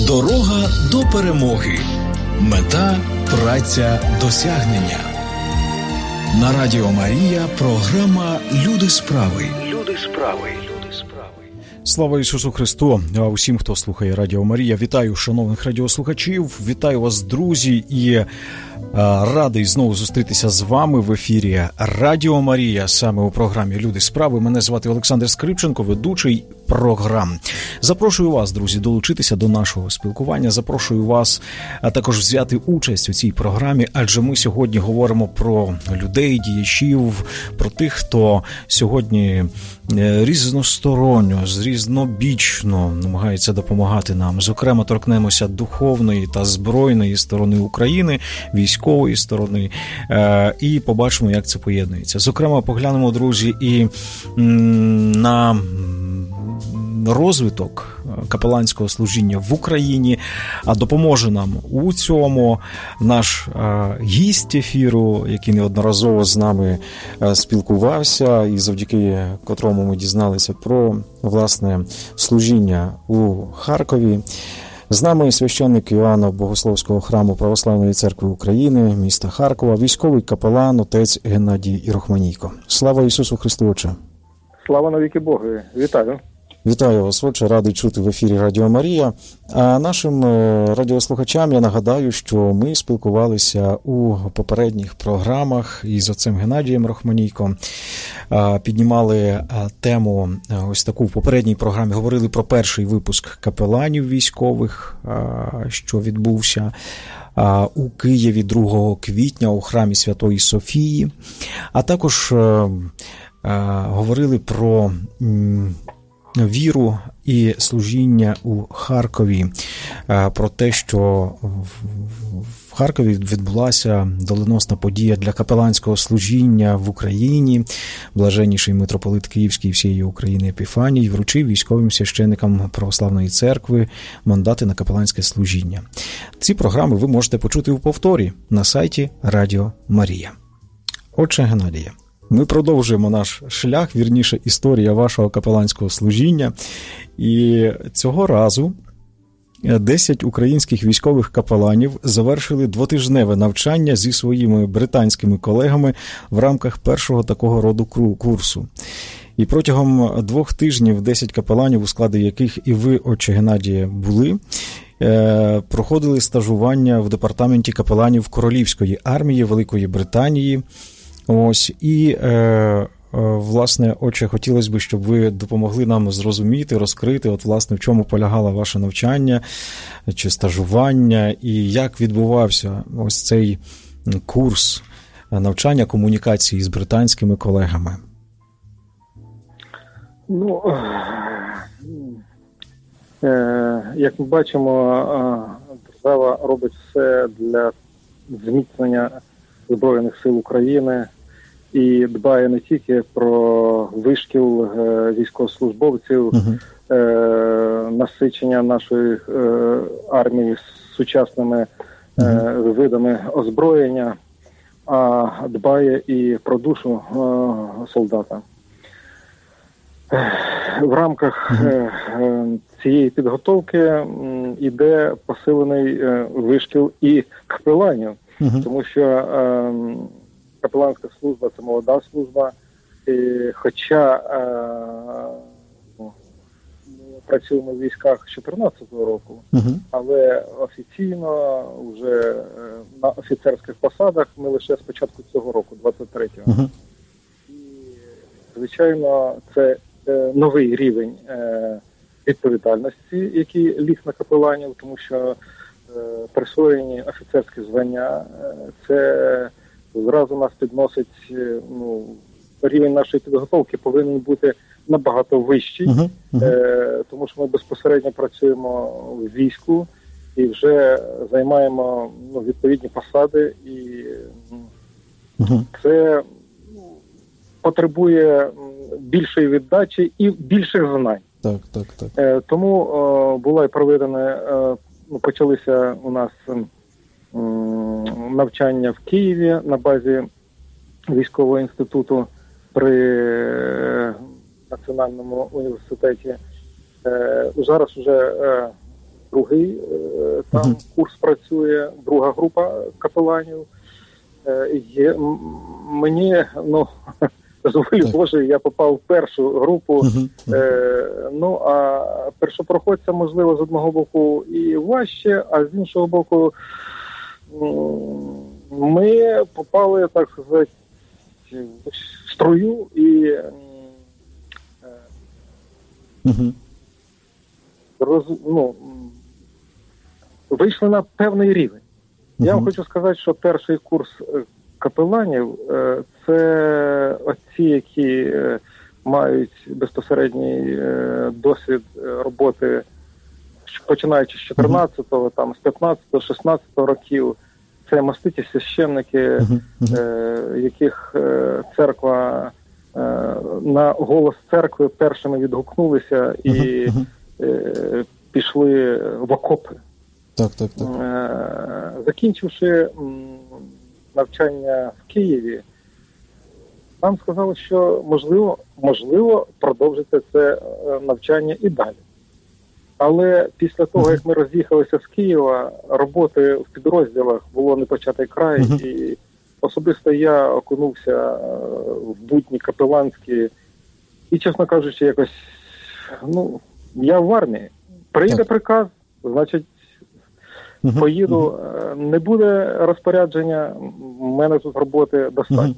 Дорога до перемоги. Мета – праця досягнення. На Радіо Марія програма «Люди справи». Люди справи. Слава Ісусу Христу! Усім, хто слухає Радіо Марія, вітаю шановних радіослухачів, вітаю вас, друзі, і радий знову зустрітися з вами в ефірі Радіо Марія, саме у програмі «Люди справи». Мене звати Олександр Скрипченко, ведучий програм. Запрошую вас, друзі, долучитися до нашого спілкування, запрошую вас також взяти участь у цій програмі, адже ми сьогодні говоримо про людей, діячів, про тих, хто сьогодні різносторонньо, різнобічно намагається допомагати нам. Зокрема, торкнемося духовної та збройної сторони України, військової сторони, і побачимо, як це поєднується. Зокрема, поглянемо, друзі, і на розвиток капеланського служіння в Україні, а допоможе нам у цьому наш гість ефіру, який неодноразово з нами спілкувався, і завдяки котрому ми дізналися про, власне, служіння у Харкові. З нами священник Іоанна Богословського храму Православної Церкви України, міста Харкова, військовий капелан, отець Геннадій Ірохманійко. Слава Ісусу Христу, Отче! Слава навіки Богу! Вітаю! Вітаю вас, Отче, радий чути в ефірі Радіо Марія. А нашим радіослухачам я нагадаю, що ми спілкувалися у попередніх програмах із отцем Геннадієм Ірохманійком, піднімали тему ось таку в попередній програмі, говорили про перший випуск капеланів військових, що відбувся у Києві 2 квітня у храмі Святої Софії, а також говорили про віру і служіння у Харкові, про те, що в Харкові відбулася доленосна подія для капеланського служіння в Україні. Блаженніший митрополит Київський всієї України Епіфаній вручив військовим священникам Православної Церкви мандати на капеланське служіння. Ці програми ви можете почути у повторі на сайті Радіо Марія. Отче Геннадіє, ми продовжуємо наш шлях, вірніше, історія вашого капеланського служіння. І цього разу 10 українських військових капеланів завершили 2-тижневе навчання зі своїми британськими колегами в рамках першого такого роду курсу. І протягом 2 тижнів 10 капеланів, у складі яких і ви, отче Геннадіє, були, проходили стажування в департаменті капеланів Королівської армії Великої Британії. Ось, і, власне, отче, хотілося б, щоб ви допомогли нам зрозуміти, розкрити, от, власне, в чому полягало ваше навчання чи стажування, і як відбувався ось цей курс навчання комунікації з британськими колегами. Ну, як ми бачимо, держава робить все для зміцнення Збройних сил України і дбає не тільки про вишкіл військовослужбовців, насичення нашої армії сучасними видами озброєння, а дбає і про душу солдата. В рамках цієї підготовки йде посилений вишкіл і капеланів, тому що капеланська служба – це молода служба, і хоча ми працюємо в військах 2014 року, але офіційно вже на офіцерських посадах ми лише з початку цього року, 23-го. І, звичайно, це новий рівень відповідальності, який ліг на капеланів, тому що присвоєні офіцерські звання, це зразу нас підносить, рівень нашої підготовки повинен бути набагато вищий, тому що ми безпосередньо працюємо в війську і вже займаємо відповідні посади, і це потребує більшої віддачі і більших знань. Так. Тому була і проведена, почалися у нас навчання в Києві на базі військового інституту при Національному університеті. Зараз вже другий там курс працює, друга група капеланів. Мені, дозволі Боже, я попав в першу групу. А першопроходця, можливо, з одного боку і важче, а з іншого боку ми попали, так сказати, в струю і вийшли на певний рівень. Я вам хочу сказати, що перший курс капеланів – це оці, які мають безпосередній досвід роботи, починаючи з 14-го, там, з 15-го, 16-го років. Це маститі священники, яких церква, на голос церкви першими відгукнулися і пішли в окопи. Так. Закінчивши навчання в Києві, нам сказали, що можливо продовжити це навчання і далі. Але після того, як ми роз'їхалися з Києва, роботи в підрозділах було не початий край, і особисто я окунувся в будні капеланські, і, чесно кажучи, якось, я в армії. Прийде приказ, значить, поїду, не буде розпорядження, в мене тут роботи достатньо.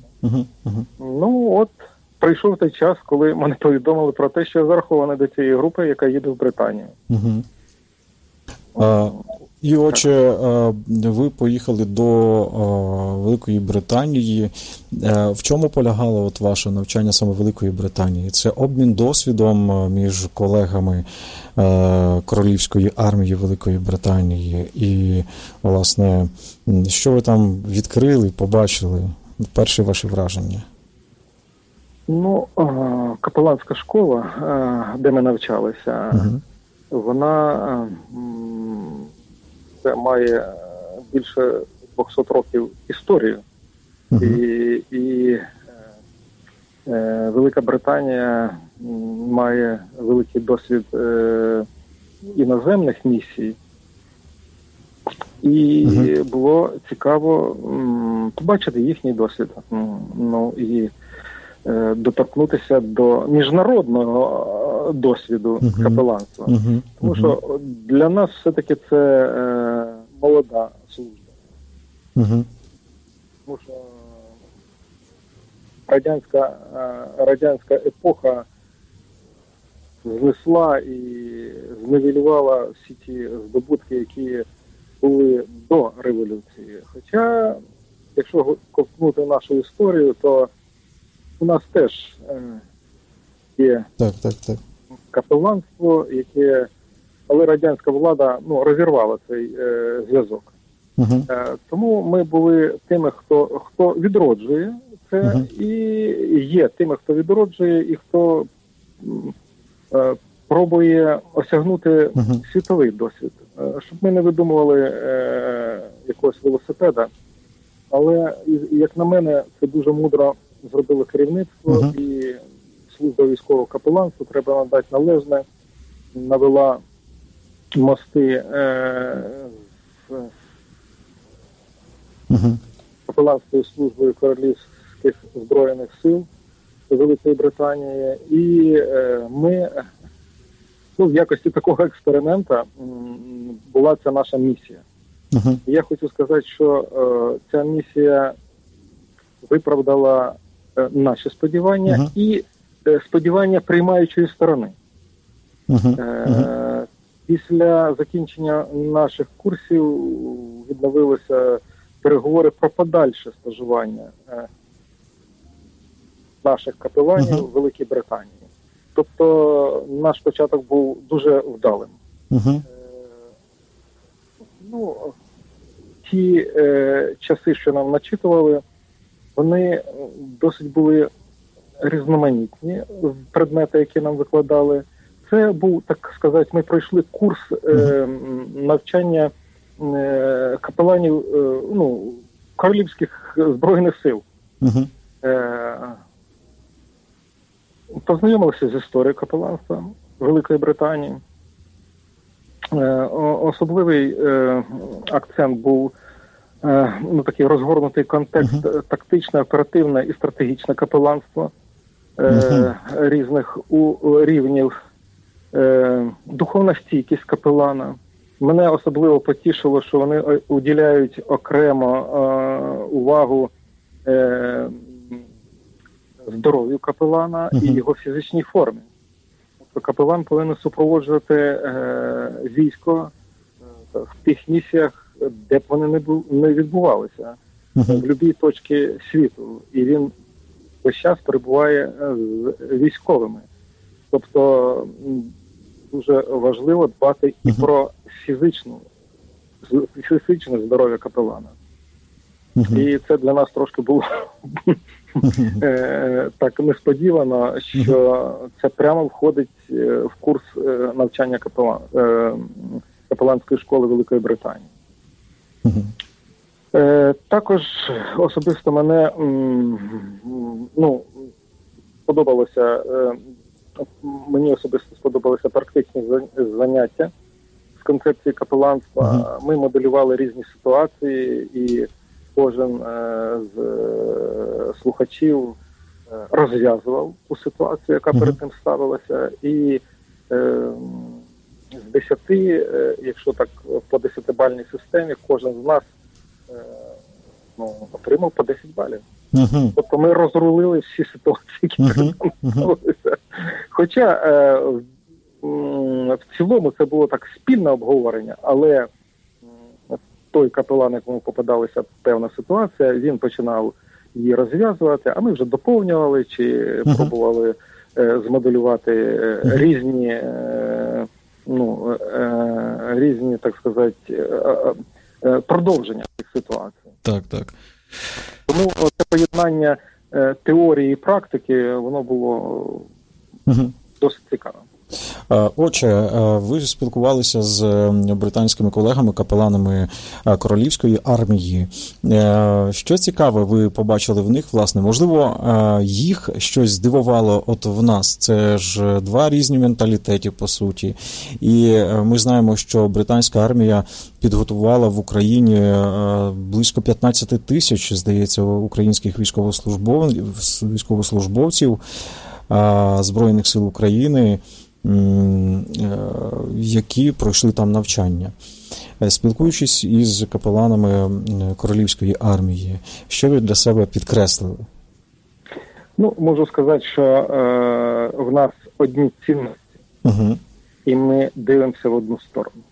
Прийшов той час, коли мене повідомили про те, що я зарахований до цієї групи, яка їде в Британію. І, отже, ви поїхали до Великої Британії. В чому полягало ваше навчання саме Великої Британії? Це обмін досвідом між колегами Королівської армії Великої Британії. І, власне, що ви там відкрили, побачили? Перші ваші враження? Капеланська школа, де ми навчалися, вона має більше 200 років історію. І Велика Британія має великий досвід іноземних місій. І було цікаво побачити їхній досвід. І доторкнутися до міжнародного досвіду капеланства. Тому що для нас все-таки це молода служба. Тому що радянська епоха знесла і зневелювала всі ті здобутки, які були до революції. Хоча, якщо ковтнути нашу історію, то у нас теж є капеланство, яке, але радянська влада розірвала цей зв'язок. Тому ми були тими, хто відроджує це, і є тими, хто відроджує, і хто пробує осягнути світовий досвід. Щоб ми не видумували якогось велосипеда, але, як на мене, це дуже мудро зробило керівництво, і служба військового капеланства, треба надати належне, навела мости з капеланською службою Королівських збройних сил Великої Британії. І ми, в якості такого експеримента була ця наша місія. І я хочу сказати, що ця місія виправдала наші сподівання і сподівання приймаючої сторони. Після закінчення наших курсів відновилися переговори про подальше стажування наших капеланів в Великій Британії. Тобто наш початок був дуже вдалим. Ті часи, що нам начитували, вони досить були різноманітні, предмети, які нам викладали. Це був, так сказати, ми пройшли курс навчання капеланів Королівських збройних сил. Познайомилися з історією капеланства Великої Британії. Особливий акцент був такий розгорнутий контекст тактичне, оперативне і стратегічне капеланство різних рівнів, духовна стійкість капелана. Мене особливо потішило, що вони уділяють окремо увагу здоров'ю капелана і його фізичній формі. Тобто капелан повинен супроводжувати військо в тих місіях, де б вони не відбувалися, в будь-якій точці світу. І він весь час перебуває з військовими. Тобто дуже важливо дбати і про фізичне здоров'я капелана. І це для нас трошки було так несподівано, що це прямо входить в курс навчання капеланської школи Великої Британії. Також особисто мене мені особисто сподобалося практичні заняття з концепції капеланства. Ми моделювали різні ситуації, і кожен з слухачів розв'язував ту ситуацію, яка перед тим ставилася. І з 10, якщо так по 10-бальній системі, кожен з нас отримав по 10 балів. Тобто ми розрулили всі ситуації, які перед нами ставилися. Хоча в цілому це було так спільне обговорення, але той капелан, якому попадалася певна ситуація, він починав її розв'язувати, а ми вже доповнювали чи пробували змоделювати різні, так сказати, продовження цих ситуацій. Так. Тому це поєднання теорії і практики, воно було досить цікаве. Отже, ви спілкувалися з британськими колегами, капеланами Королівської армії. Що цікаве ви побачили в них, власне? Можливо, їх щось здивувало от в нас? Це ж два різні менталітети, по суті. І ми знаємо, що британська армія підготувала в Україні близько 15 тисяч, здається, українських військовослужбовців Збройних сил України, які пройшли там навчання. Спілкуючись із капеланами Королівської армії, що ви для себе підкреслили? Можу сказати, що в нас одні цінності, і ми дивимося в одну сторону.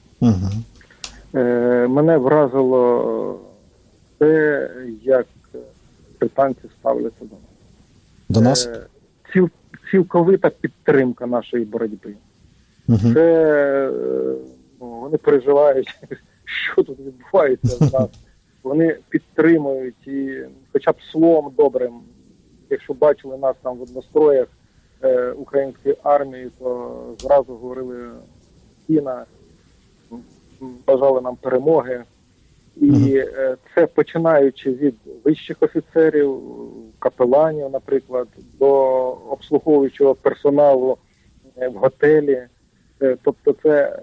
Мене вразило те, як британці ставляться до нас. До нас? Цілковита підтримка нашої боротьби. Це вони переживають, що тут відбувається в нас. Вони підтримують і хоча б словом добрим. Якщо бачили нас там в одностроях української армії, то зразу говорили «Кіна», бажали нам перемоги. І це починаючи від вищих офіцерів, капеланів, наприклад, до обслуговуючого персоналу в готелі. Тобто це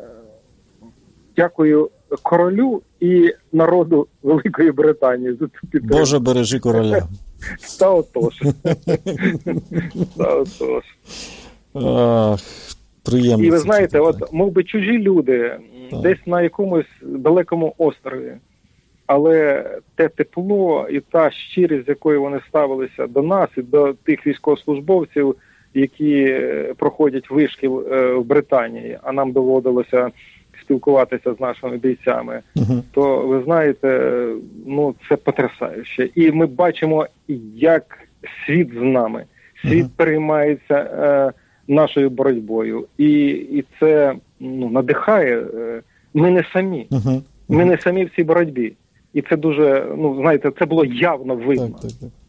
дякую королю і народу Великої Британії за цю підтримку. Боже, бережи короля. Та отож. Приємно. І ви знаєте, мов би чужі люди, десь на якомусь далекому острові, але те тепло і та щирість, з якою вони ставилися до нас і до тих військовослужбовців, які проходять вишкіл в Британії, а нам доводилося спілкуватися з нашими бійцями, то, ви знаєте, це потрясающе. І ми бачимо, як світ з нами, світ переймається нашою боротьбою. І це надихає. Ми не самі. Ми не самі в цій боротьбі. І це дуже, знаєте, це було явно видно. Так.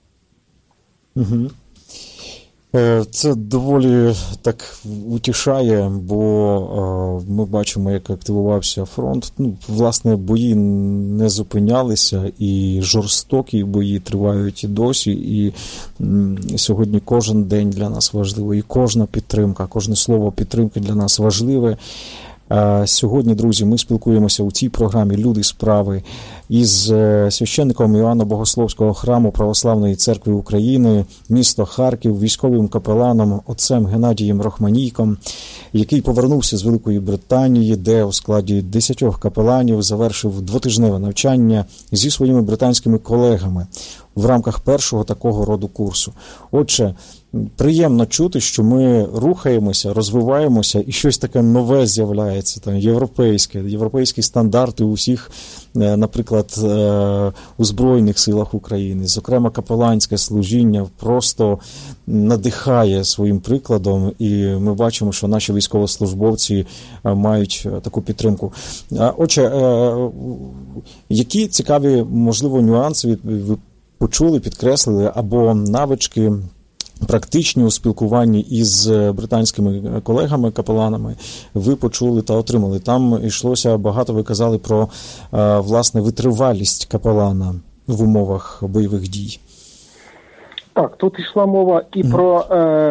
Це доволі так утішає, бо ми бачимо, як активувався фронт. Власне, бої не зупинялися, і жорстокі бої тривають і досі, і сьогодні кожен день для нас важливий, і кожна підтримка, кожне слово підтримки для нас важливе. Сьогодні, друзі, ми спілкуємося у цій програмі «Люди справи» із священником Іоанно-Богословського храму Православної Церкви України, місто Харків, військовим капеланом отцем Геннадієм Рохманійком, який повернувся з Великої Британії, де у складі 10 капеланів завершив двотижневе навчання зі своїми британськими колегами в рамках першого такого роду курсу. Отже, приємно чути, що ми рухаємося, розвиваємося і щось таке нове з'являється, там, європейські стандарти у всіх, наприклад, у Збройних силах України. Зокрема, капеланське служіння просто надихає своїм прикладом, і ми бачимо, що наші військовослужбовці мають таку підтримку. Отже, які цікаві, можливо, нюанси ви почули, підкреслили, або навички практичні у спілкуванні із британськими колегами-капеланами ви почули та отримали? Там йшлося багато, ви казали про, власне, витривалість капелана в умовах бойових дій. Так, тут йшла мова і про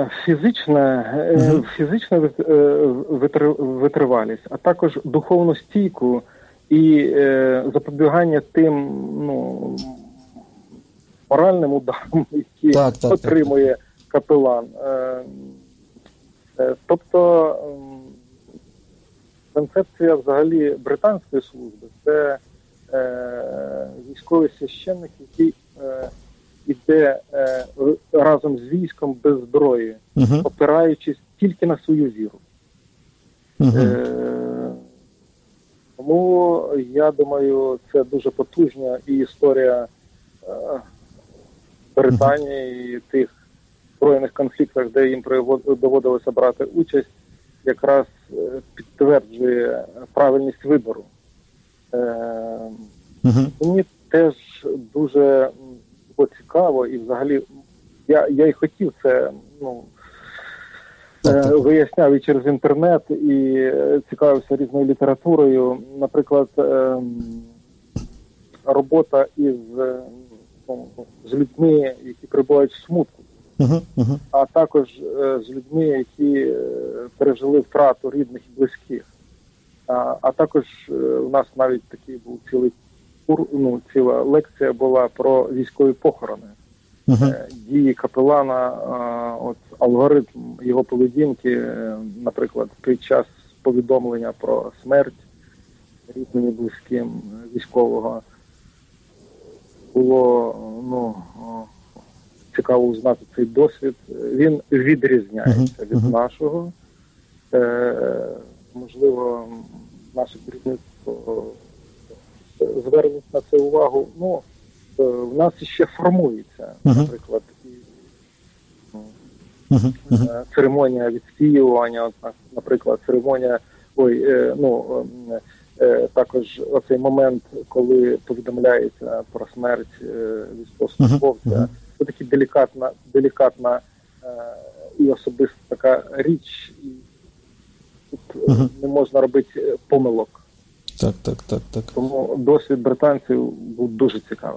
фізичну витривалість, а також духовну стійку і запобігання тим, моральним ударам, які отримує капелан. Тобто концепція взагалі британської служби – це військовий священник, який іде разом з військом без зброї, опираючись тільки на свою віру. Тому, я думаю, це дуже потужна і історія Британії і тих збройних конфліктах, де їм доводилося брати участь, якраз підтверджує правильність вибору. Мені теж дуже було цікаво, і взагалі я і хотів це, виясняв і через інтернет, і цікавився різною літературою. Наприклад, робота з людьми, які перебувають в смутку, а також з людьми, які пережили втрату рідних і близьких. А також у нас навіть такий був ціла лекція була про військові похорони. Дії капелана, алгоритм його поведінки, наприклад, під час повідомлення про смерть рідним і близьким військового. Було цікаво узнати цей досвід. Він відрізняється від нашого. Можливо, наше керівництво звернуть на це увагу. В нас ще формується, наприклад, церемонія відспівування, наприклад, церемонія, також оцей момент, коли повідомляється про смерть військовослужбовця. Це таки делікатна і особиста така річ, і тут не можна робити помилок. Так. Тому досвід британців був дуже цікавим.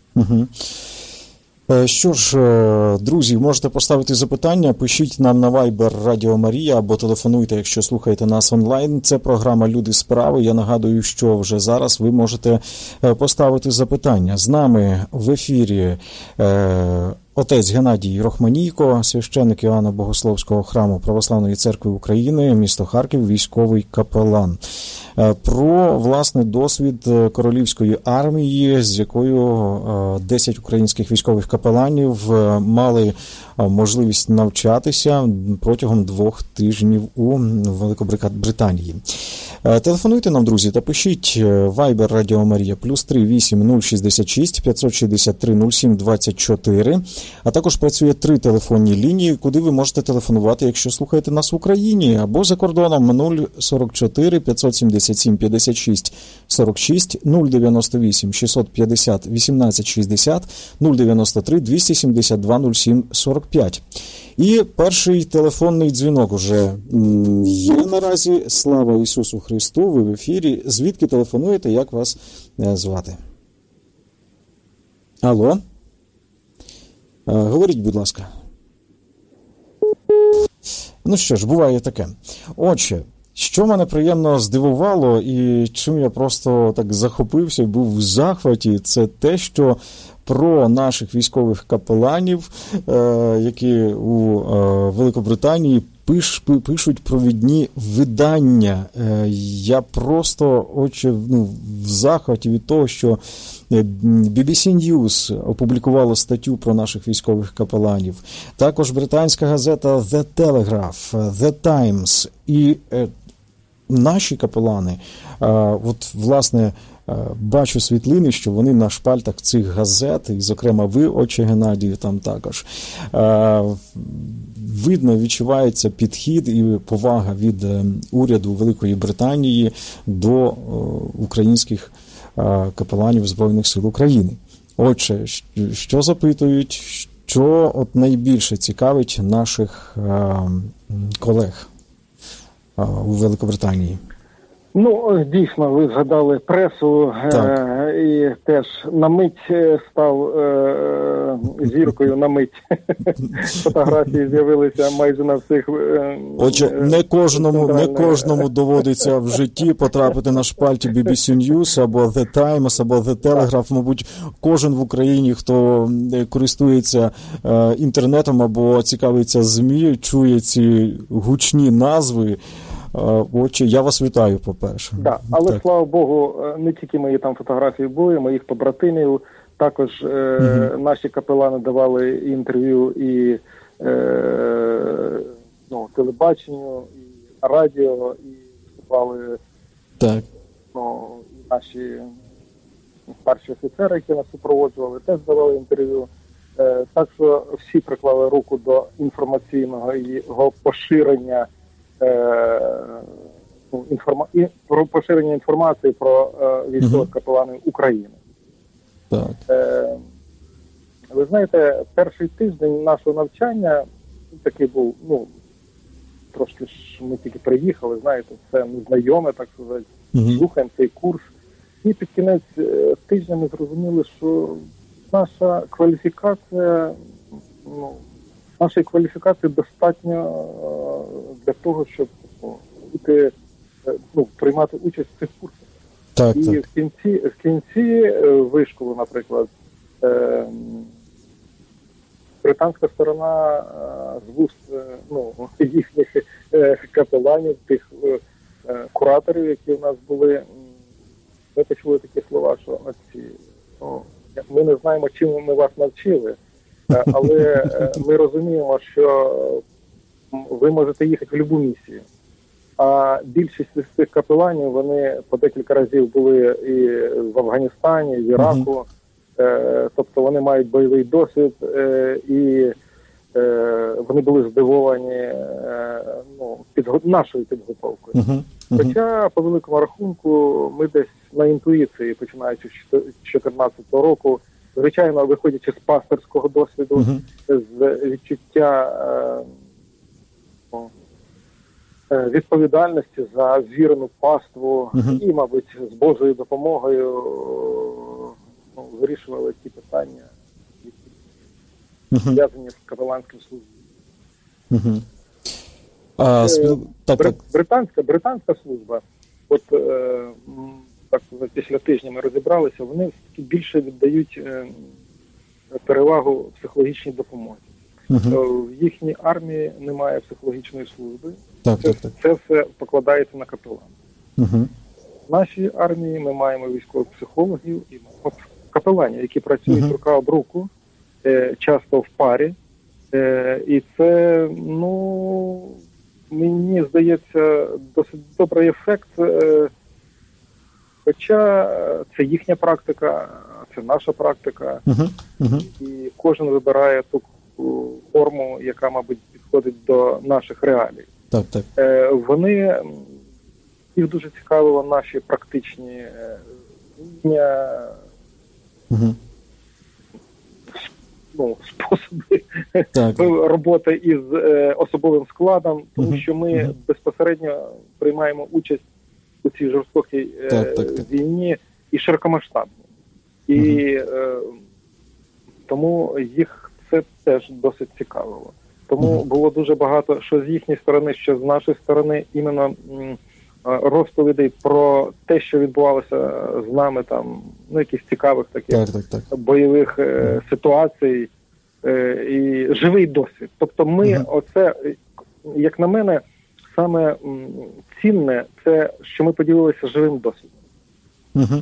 Що ж, друзі, можете поставити запитання, пишіть нам на Viber Радіо Марія або телефонуйте, якщо слухаєте нас онлайн. Це програма «Люди справи». Я нагадую, що вже зараз ви можете поставити запитання. З нами в ефірі отець Геннадій Рохманійко, священник Іоанно-Богословського храму Православної Церкви України, місто Харків, військовий капелан. Про, власне, досвід королівської армії, з якою 10 українських військових капеланів мали можливість навчатися протягом 2 тижнів у Великобританії. Телефонуйте нам, друзі, та пишіть Viber Радіо Марія +3 8 066 563 07 24, а також працює 3 телефонні лінії, куди ви можете телефонувати, якщо слухаєте нас в Україні, або за кордоном 044 577 56 46, 098 650 18 60, 093 272 07 45. І перший телефонний дзвінок уже є наразі. Слава Ісусу Христу, ви в ефірі. Звідки телефонуєте, як вас звати? Алло? Говоріть, будь ласка. Ну що ж, буває таке. Отже, Що мене приємно здивувало і чим я просто так захопився і був в захваті, це те, що про наших військових капеланів, які у Великобританії пишуть провідні видання. Я просто в захваті від того, що BBC News опублікувала статтю про наших військових капеланів. Також британська газета The Telegraph, The Times і наші капелани, власне, бачу світлини, що вони на шпальтах цих газет, і, зокрема, ви, отче Геннадію, там також. Видно, відчувається підхід і повага від уряду Великої Британії до українських капеланів Збройних сил України. Отже, що запитують, що найбільше цікавить наших колег у Великобританії? Дійсно, ви згадали пресу, і теж на мить став зіркою, на мить. Фотографії з'явилися майже на всіх. Отже, не кожному доводиться в житті потрапити на шпальті BBC News, або The Times, або The Telegraph. Мабуть, кожен в Україні, хто користується інтернетом або цікавиться ЗМІ, чує ці гучні назви. Отже, я вас вітаю, по-перше. Але, так, слава Богу, не тільки мої там фотографії були, моїх побратимів, також наші капелани давали інтерв'ю і телебаченню, і радіо, і виступали наші старші офіцери, які нас супроводжували, теж давали інтерв'ю. Так що всі приклали руку до інформаційного його поширення, про поширення інформації про військових капеланів України. Так. Ви знаєте, перший тиждень нашого навчання такий був, трошки ж ми тільки приїхали, знаєте, це незнайоме, так сказати, слухаємо цей курс. І під кінець тижня ми зрозуміли, що наша кваліфікація, нашої кваліфікації достатньо для того, щоб приймати участь в цих курсах. Так. В кінці вишколу, наприклад, британська сторона з вуст їхніх капеланів, тих кураторів, які у нас були, ми почули такі слова, що ми не знаємо, чим ми вас навчили, але ми розуміємо, що ви можете їхати в будь-яку місію. А більшість з цих капеланів, вони по декілька разів були і в Афганістані, і в Іраку, тобто вони мають бойовий досвід, і вони були здивовані нашою підготовкою. Хоча, по великому рахунку, ми десь на інтуїції, починаючи з 2014 року, звичайно, виходячи з пастирського досвіду, з відчуття відповідальності за вірну паству і, мабуть, з Божою допомогою вирішували ті питання, які зв'язані з капеланським службою. Британська служба, після тижня ми розібралися, вони все-таки більше віддають перевагу психологічній допомозі. В їхній армії немає психологічної служби. Це все покладається на капелана. В нашій армії ми маємо військових психологів і капеланів, які працюють рука об руку, часто в парі. І це, мені здається, досить добрий ефект. Хоча це їхня практика, це наша практика. І кожен вибирає ту форму, яка, мабуть, підходить до наших реалій. Їх дуже цікавило наші практичні вміння, способи роботи із особовим складом, тому що ми безпосередньо приймаємо участь у цій жорстокій війні і широкомасштабній. І тому їх це теж досить цікавило. Тому було дуже багато, що з їхньої сторони, що з нашої сторони, іменно розповідей про те, що відбувалося з нами там, якихось цікавих таких бойових ситуацій і живий досвід. Тобто ми оце, як на мене, саме цінне це, що ми поділилися живим досвідом.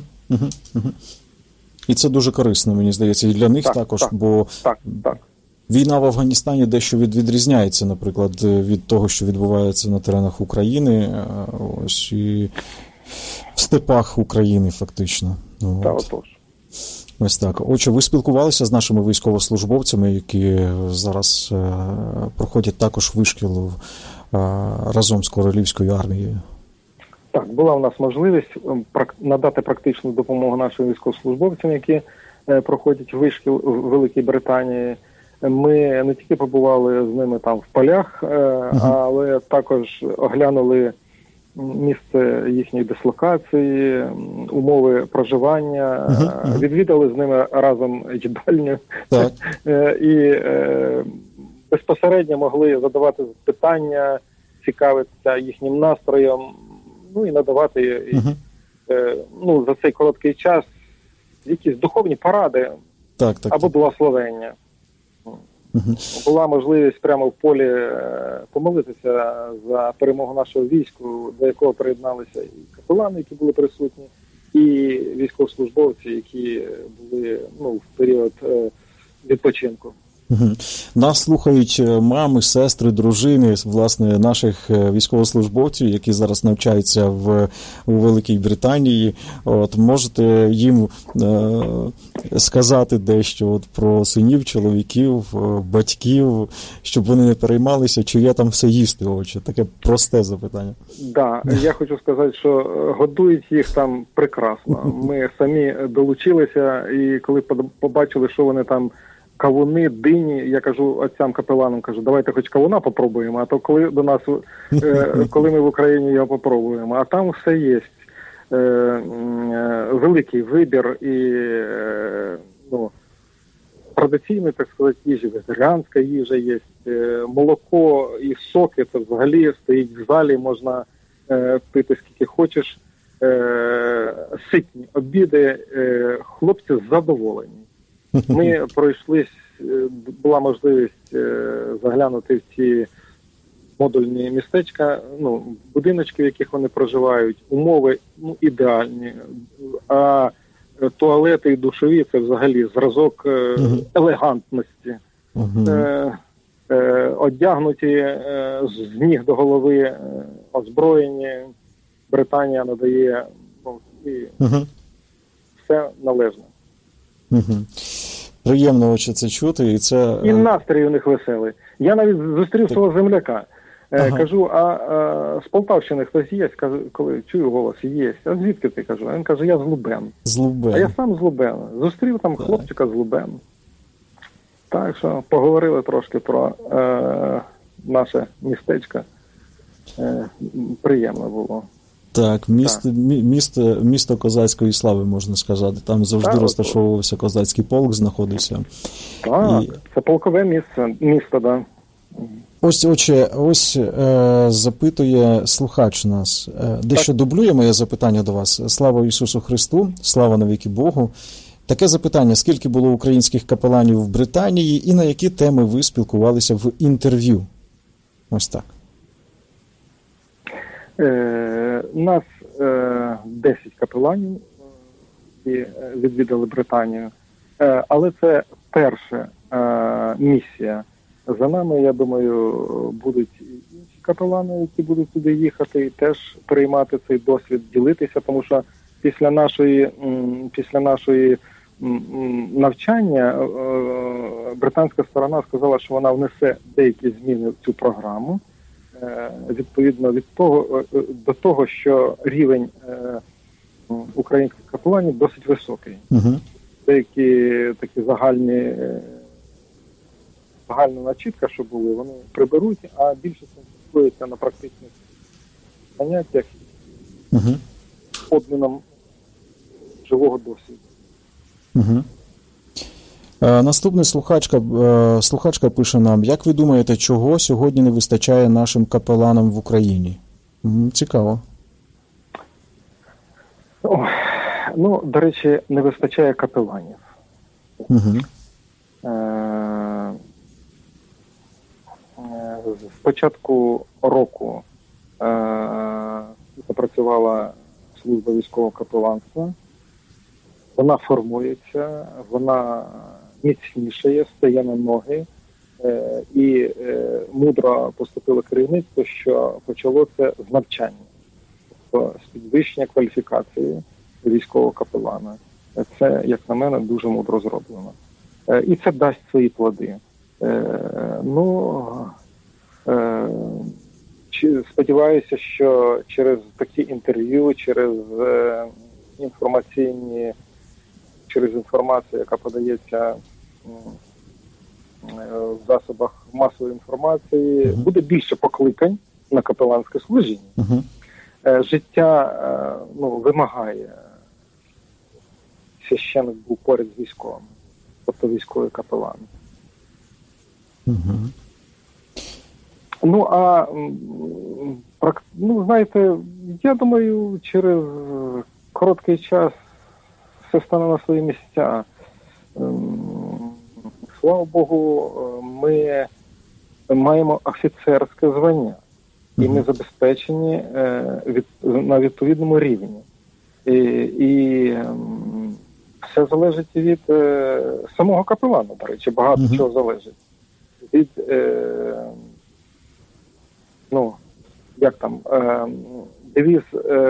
І це дуже корисно, мені здається, і для них також, бо війна в Афганістані дещо відрізняється, наприклад, від того, що відбувається на теренах України, ось і в степах України, фактично. Отож. Ось так. Отже, ви спілкувалися з нашими військовослужбовцями, які зараз проходять також вишкіл разом з Королівською армією? Так, була в нас можливість надати практичну допомогу нашим військовослужбовцям, які проходять вишкіл у Великій Британії. Ми не тільки побували з ними там в полях, але також оглянули місце їхньої дислокації, умови проживання, відвідали з ними разом їдальню і безпосередньо могли задавати питання, цікавитися їхнім настроєм, і надавати за цей короткий час якісь духовні поради або благословення. Була можливість прямо в полі помолитися за перемогу нашого війську, до якого приєдналися і капелани, які були присутні, і військовослужбовці, які були в період відпочинку. Нас слухають мами, сестри, дружини, власне, наших військовослужбовців, які зараз навчаються у Великій Британії. Можете їм сказати дещо про синів, чоловіків, батьків, щоб вони не переймалися, чи є там все їсти, таке просте запитання. Так, я хочу сказати, що годують їх там прекрасно. Ми самі долучилися, і коли побачили, що вони там кавуни, дині, я кажу отцям-капеланам, давайте хоч кавуна попробуємо, а то коли до нас, коли ми в Україні його попробуємо, а там все є. Великий вибір і традиційної, так сказати, їжі, вегетаріанська їжа є, молоко і соки, це взагалі стоїть в залі, можна пити скільки хочеш, ситні обіди, хлопці задоволені. Ми пройшлись, була можливість заглянути в ці модульні містечка, будиночки, в яких вони проживають, умови ідеальні, а туалети і душові – це взагалі зразок елегантності. Одягнуті з ніг до голови, озброєні, Британія надає все належне. Приємно це чути. І настрій у них веселий. Я навіть зустрів свого земляка. Кажу, а з Полтавщини хтось є? Коли чую голос, є. А звідки ти? Кажу. Він каже, я з Лубен. А я сам з Лубена. Зустрів там хлопчика з Лубен. Так що поговорили трошки про наше містечко. Приємно було. Так, місто козацької слави, можна сказати. Там завжди розташовувався козацький полк, знаходився. Так, це полкове місто, так. Ось запитує слухач нас. Дещо дублює моє запитання до вас. Слава Ісусу Христу, слава навіки Богу. Таке запитання, скільки було українських капеланів в Британії і на які теми ви спілкувалися в інтерв'ю? Ось так. Нас 10 капеланів відвідали Британію, але це перша місія. За нами, я думаю, будуть інші капелани, які будуть туди їхати і теж приймати цей досвід, ділитися, тому що після нашої навчання британська сторона сказала, що вона внесе деякі зміни в цю програму. Відповідно до того, що рівень українських капеланів досить високий. Деякі такі загальна начітка, що були, вони приберуть, а більше концентруються на практичних заняттях обміном живого досвіду. Наступна слухачка пише нам, як ви думаєте, чого сьогодні не вистачає нашим капеланам в Україні? Цікаво. Ну, до речі, не вистачає капеланів. Угу. З початку року запрацювала служба військового капеланства. Вона формується, вона міцнішає, стає на ноги. І мудро поступило керівництво, що почало це з навчання, тобто з підвищення кваліфікації військового капелана. Це, як на мене, дуже мудро зроблено. І це дасть свої плоди. Сподіваюся, що через такі інтерв'ю, через інформацію, яка подається в засобах масової інформації, буде більше покликань на капеланське служіння. Життя вимагає, священик був поряд з військовим, тобто військовий капелан. Знаєте, я думаю, через короткий час все стане на свої місця. Слава Богу, ми маємо офіцерське звання, і ми забезпечені на відповідному рівні. І все залежить від самого капелана, до речі, багато чого залежить. Від, девіз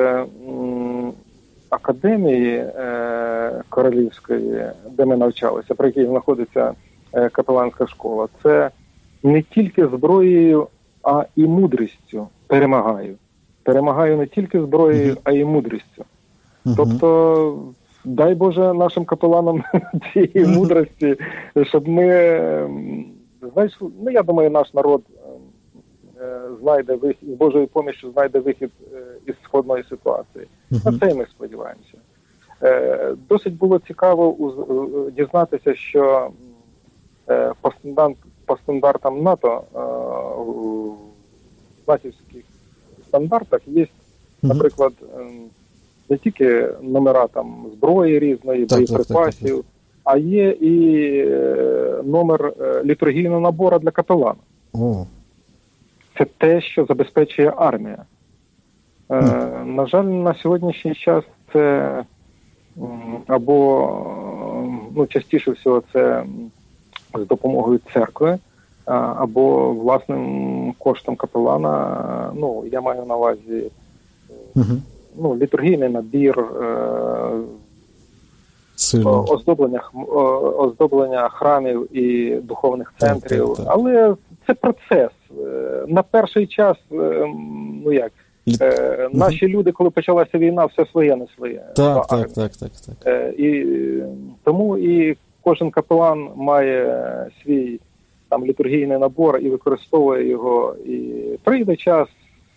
академії королівської, де ми навчалися, при якій знаходиться капеланська школа, це не тільки зброєю, а і мудрістю перемагаю. Перемагаю не тільки зброєю, а й мудрістю. Тобто, дай Боже нашим капеланам цієї мудрості, щоб ми, я думаю, наш народ знайде вихід, з Божою поміччю знайде вихід із складної ситуації. На це і ми сподіваємося. Досить було цікаво дізнатися, що по стандартам НАТО, в натівських стандартах є, наприклад, не тільки номера там зброї різної, боєприпасів, а є і номер літургійного набору для капелана. Це те, що забезпечує армія. На жаль, на сьогоднішній час це частіше всього це з допомогою церкви, або власним коштом капелана. Я маю на увазі літургійний набір, оздоблення храмів і духовних центрів. Але це процес. На перший час, наші люди, коли почалася війна, все своє не своє. Так. І тому і кожен капелан має свій там літургійний набор і використовує його. І прийде час,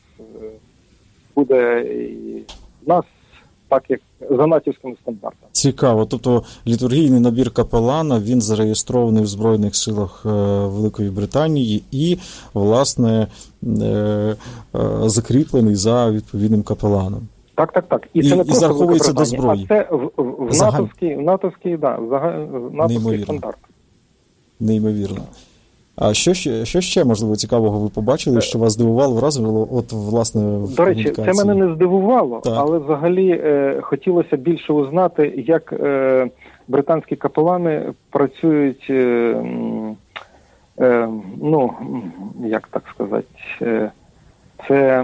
буде і в нас так, як за натівськими стандартами. Цікаво. Тобто літургійний набір капелана, він зареєстрований в Збройних силах Великої Британії і, власне, закріплений за відповідним капеланом. Так. І це не просто зараховується до зброї. А це в натовський стандарт. Неймовірно. А що ще, можливо, цікавого ви побачили, що вас здивувало, вразило, власне, в До речі, це мене не здивувало, але взагалі хотілося більше узнати, як британські капелани працюють, як так сказати, це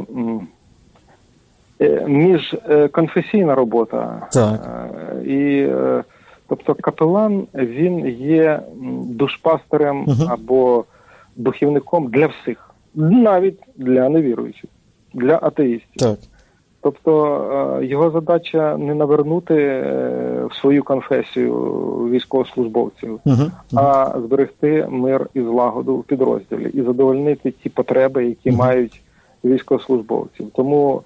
міжконфесійна робота. Так. Тобто капелан, він є душпастерем або духівником для всіх, навіть для невіруючих, для атеїстів. Так. Тобто його задача не навернути в свою конфесію військовослужбовців, а зберегти мир і злагоду в підрозділі і задовольнити ті потреби, які мають військовослужбовців. Тому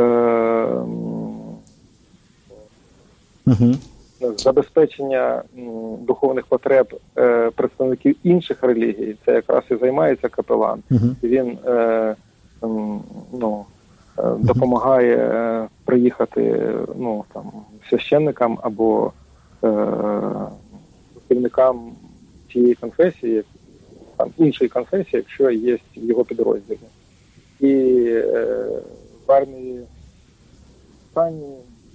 забезпечення духовних потреб представників інших релігій, це якраз і займається капелан. Він допомагає приїхати священникам або керівникам цієї конфесії, іншої конфесії, якщо є в його підрозділі. І в армії стані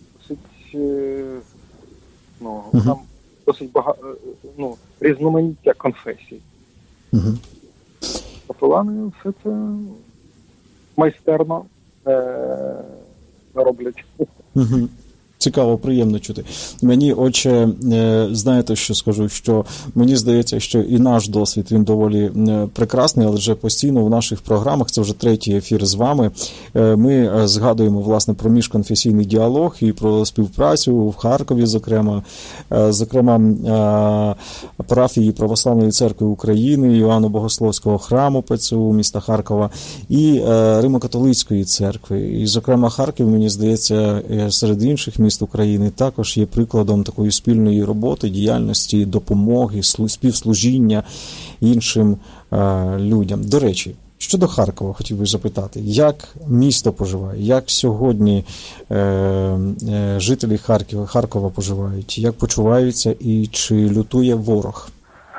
там досить багато різноманіття конфесій. Капелани все це майстерно роблять. Цікаво, приємно чути. Мені, отче, знаєте, що скажу, що мені здається, що і наш досвід, він доволі прекрасний, але вже постійно в наших програмах, це вже третій ефір з вами, ми згадуємо, власне, про міжконфесійний діалог і про співпрацю в Харкові, зокрема, парафії Православної церкви України, Іоанна Богословського храму ПЦУ міста Харкова і Римо-католицької церкви. І, зокрема, Харків, мені здається, серед інших міст України також є прикладом такої спільної роботи, діяльності, допомоги, співслужіння іншим людям. До речі, щодо Харкова, хотів би запитати, як місто поживає, як сьогодні жителі Харкова поживають, як почуваються і чи лютує ворог?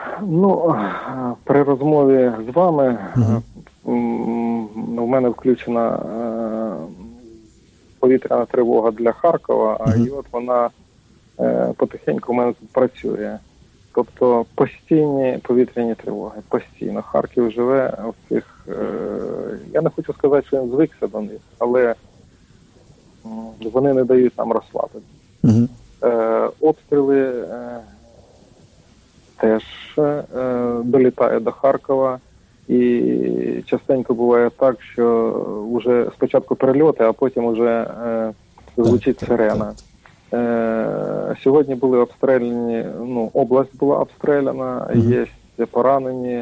При розмові з вами в мене включена повітряна тривога для Харкова, і от вона потихеньку в мене тут працює. Тобто постійні повітряні тривоги, постійно. Харків живе в цих, я не хочу сказати, що він звикся до них, але вони не дають нам розслабитися. Обстріли теж долітають до Харкова. І частенько буває так, що вже спочатку перельоти, а потім вже звучить сирена. Сьогодні були обстріляні, область була обстріляна, є поранені,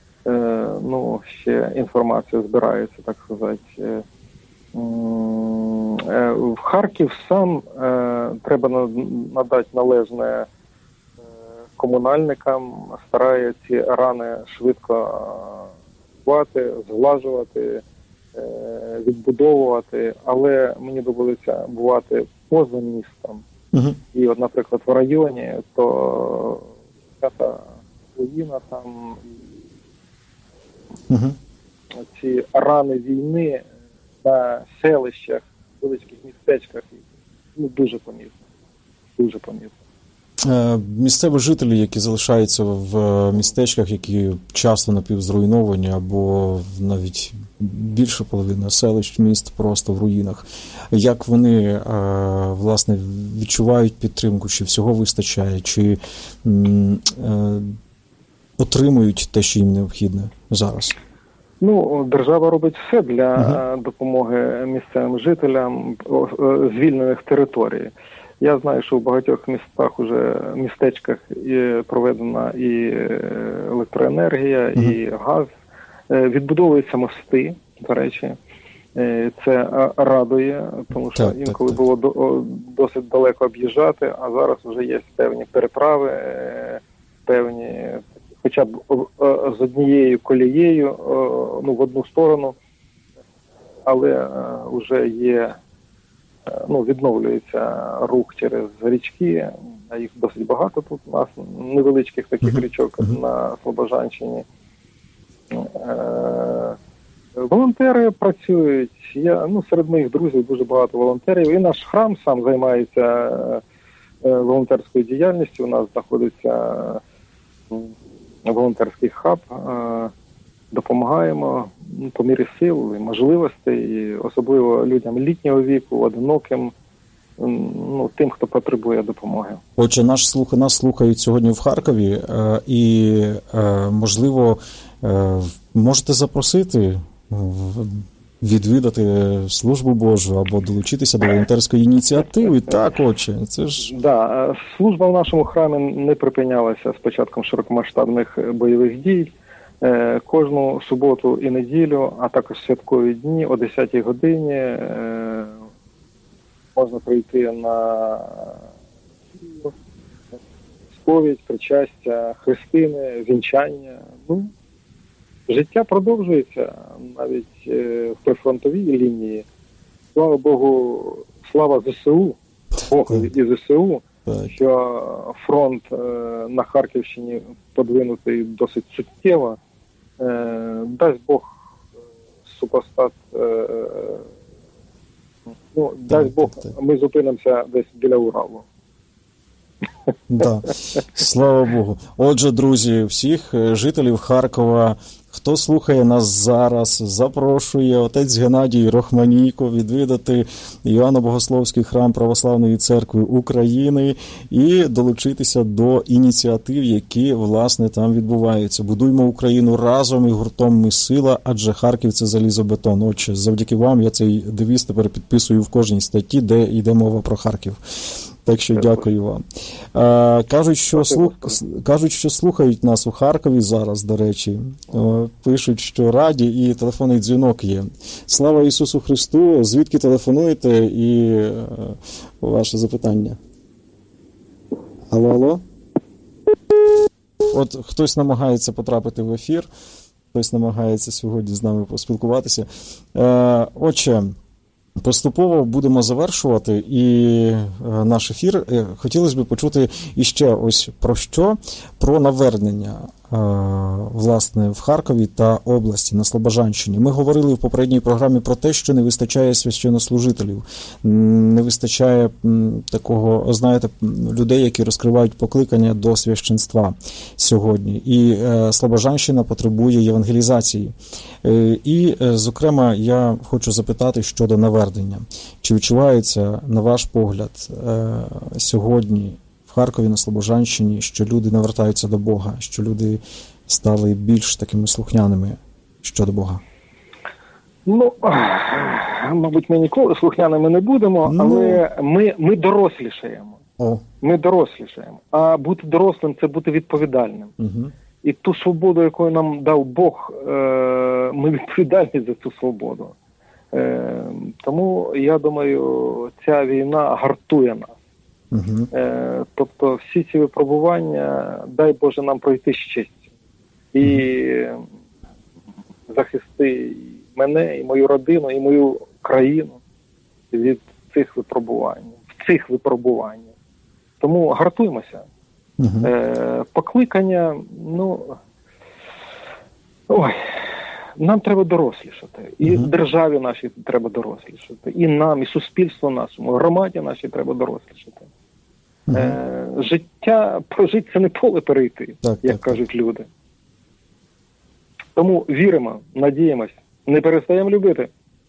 ще інформація збирається, так сказати. В Харків сам треба надати належне комунальникам, старає ці рани швидко зглажувати, відбудовувати, але мені доводиться бувати поза містом. І от, наприклад, в районі, то ця руїна там, ці рани війни на селищах, великих містечках, дуже помітно. Дуже помітно. Місцеві жителі, які залишаються в містечках, які часто напівзруйновані, або навіть більша половина селищ, міст просто в руїнах, як вони, власне, відчувають підтримку, чи всього вистачає, чи отримують те, що їм необхідне зараз? Держава робить все для допомоги місцевим жителям звільнених територій. Я знаю, що в багатьох містечках проведена і електроенергія, і газ. Відбудовуються мости, до речі. Це радує, тому що інколи було досить далеко об'їжджати, а зараз вже є певні переправи, певні, хоча б з однією колією, в одну сторону, але вже є, відновлюється рух через річки, а їх досить багато тут у нас, невеличких таких річок на Слобожанщині. Волонтери працюють, серед моїх друзів дуже багато волонтерів, і наш храм сам займається волонтерською діяльністю, у нас знаходиться волонтерський хаб, допомагаємо по мірі сил і можливостей, і особливо людям літнього віку, одиноким, тим, хто потребує допомоги. Отже, нас слухають сьогодні в Харкові, і, можливо, можете запросити відвідати службу Божу або долучитися до волонтерської ініціативи. Так, отче, це ж... Да, служба в нашому храмі не припинялася з початком широкомасштабних бойових дій. Кожну суботу і неділю, а також святкові дні о 10-й годині можна прийти на сповідь, причастя, хрестини, вінчання. Життя продовжується навіть в прифронтовій лінії. слава Богу, слава ЗСУ, Богу і ЗСУ, що фронт на Харківщині подвинутий досить суттєво. Дасть Бог супостат, дасть Бог, ми зупинимося десь біля Уралу. Да. Слава Богу. Отже, друзі, всіх жителів Харкова, хто слухає нас зараз, запрошує отець Геннадій Рохманійко відвідати Іоанно-Богословський храм Православної Церкви України і долучитися до ініціатив, які, власне, там відбуваються. Будуймо Україну разом, і гуртом ми сила, адже Харків – це залізобетон. Отже, завдяки вам я цей девіз тепер підписую в кожній статті, де йде мова про Харків. Так що дякую вам. Кажуть, що слухають нас у Харкові зараз, до речі. Пишуть, що раді, і телефонний дзвінок є. Слава Ісусу Христу! Звідки телефонуєте і ваше запитання? Алло? От хтось намагається потрапити в ефір, хтось намагається сьогодні з нами поспілкуватися. Отже, поступово будемо завершувати і наш ефір. Хотілося б почути іще ось про що? Про навернення, власне, в Харкові та області, на Слобожанщині. Ми говорили в попередній програмі про те, що не вистачає священнослужителів, не вистачає такого, знаєте, людей, які розкривають покликання до священства сьогодні. І Слобожанщина потребує євангелізації. І, зокрема, я хочу запитати щодо навернення. Чи відчувається, на ваш погляд, сьогодні в Харкові, на Слобожанщині, що люди навертаються до Бога, що люди стали більш такими слухняними щодо Бога? Ну, мабуть, ми ніколи слухняними не будемо, але ми дорослішаємо. Ми дорослішаємо. А бути дорослим – це бути відповідальним. Угу. І ту свободу, яку нам дав Бог, ми відповідальні за цю свободу. Тому, я думаю, ця війна гартує нас. Угу. Тобто всі ці випробування, дай Боже нам пройти з честю. І захисти і мене, і мою родину, і мою країну від цих випробувань. Тому гартуємося. Покликання, нам треба дорослішати. І державі нашій треба дорослішати. І нам, і суспільству нашому, громаді нашій треба дорослішати. Життя прожити – це не поле перейти, як кажуть люди. Тому віримо, надіємось, не перестаємо любити.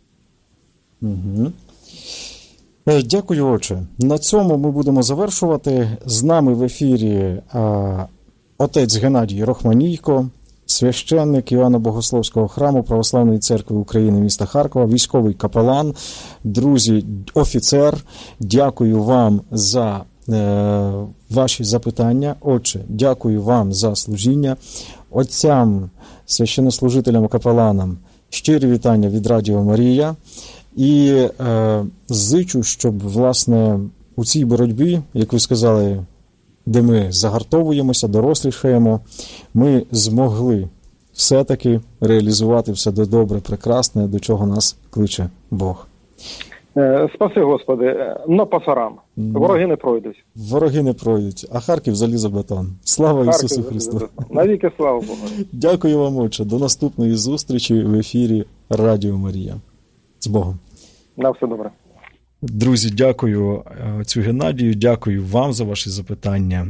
Дякую, отче. На цьому ми будемо завершувати. З нами в ефірі отець Геннадій Рохманійко, священник Іоанно-Богословського храму Православної Церкви України міста Харкова, військовий капелан, друзі, офіцер. Дякую вам за ваші запитання. Отче, дякую вам за служіння. Отцям, священнослужителям, капеланам щирі вітання від Радіо Марія. І зичу, щоб, власне, у цій боротьбі, як ви сказали, де ми загартовуємося, дорослішаємо, ми змогли все-таки реалізувати все до добре, прекрасне, до чого нас кличе Бог. Спаси, Господи, на пасарам. Вороги не пройдуть. Вороги не пройдуть, а Харків – залізобетон. Слава Ісусу Христу! Навіки слава Богу! Дякую вам, отче. До наступної зустрічі в ефірі Радіо Марія. З Богом. На все добре. Друзі, дякую отцю Геннадію, дякую вам за ваші запитання.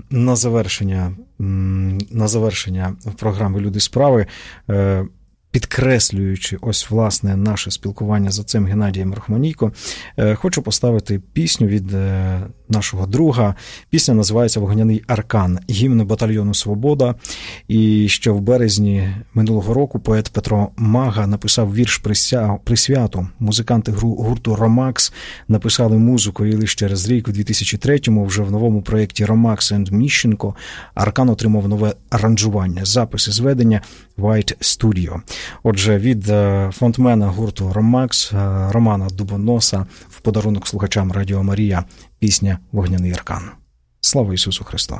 На завершення програми «Люди справи», підкреслюючи ось, власне, наше спілкування з отцем Геннадієм Рохманійко, хочу поставити пісню від нашого друга. Пісня називається «Вогняний аркан», гімн батальйону «Свобода». І ще в березні минулого року поет Петро Мага написав вірш присвяту. Музиканти гурту «Ромакс» написали музику, і лише через рік, у 2003-му, вже в новому проєкті «Ромакс енд Міщенко» аркан отримав нове аранжування, записи зведення White Studio. Отже, від фронтмена гурту «Ромакс» Романа Дубоноса в подарунок слухачам Радіо Марія пісня «Вогняний аркан». Слава Ісусу Христу!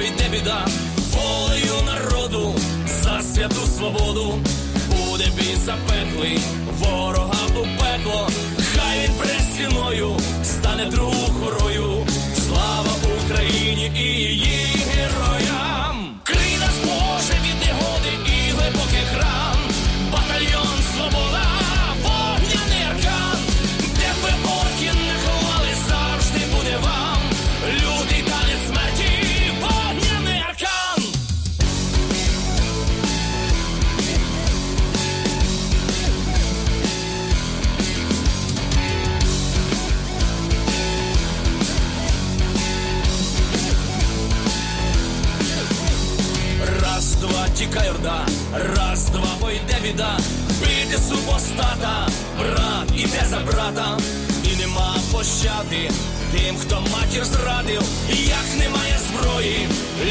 прийде біда, волею народу за святу свободу. Буде бій запеклий, ворога у пекло, хай він пред стіною стане другу хорою. Слава Україні і її героям! Крий нас, Боже, від негоди і глибоких ран. Батальйон «Свобода», вогняний аркан, де б ви орки не ховали, завжди буде вам лютий танець смерті, вогняний аркан. Раз, два, тікай орда, раз, два, пойде біда. Бити супостата, брат іде за брата. І нема пощади тим, хто матір зрадив. Як немає зброї,